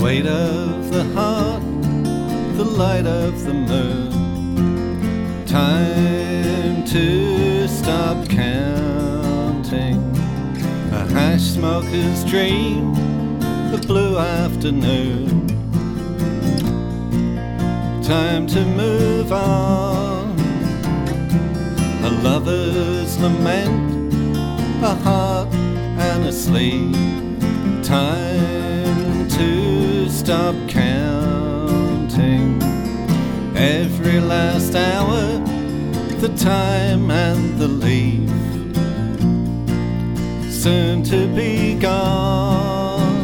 weight of the heart, the light of the moon. Time to stop counting. A hash smoker's dream, a blue afternoon. Time to move on. A lover's lament, a heart and a sleep. Time to stop counting. Every last hour, the time and the leaf, soon to be gone.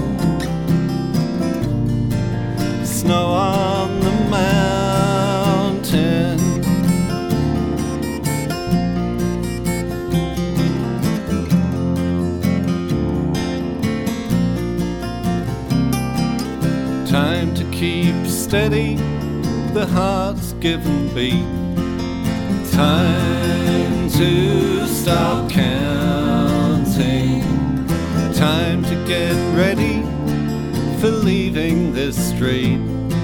Snow on the mountain, time to keep steady, the heart's given beat. Time to stop counting. Time to get ready for leaving this street.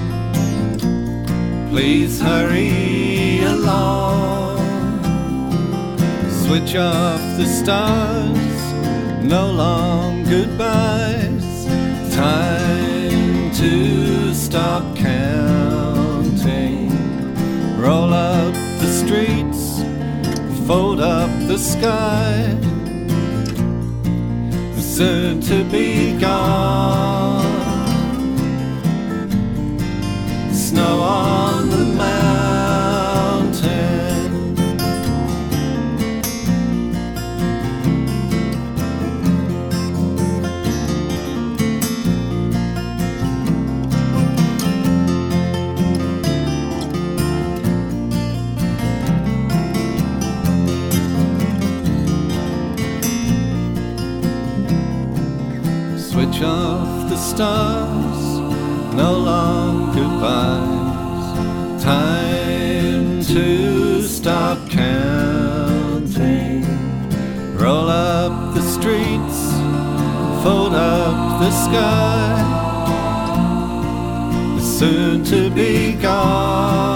Please hurry along. Switch off the stars, no long goodbyes. Time to stop counting. Roll up the streets, fold up the sky, soon to be gone. Snow on the mountain. Switch off the stars, no long goodbyes. Time to stop counting. Roll up the streets, fold up the sky, soon to be gone.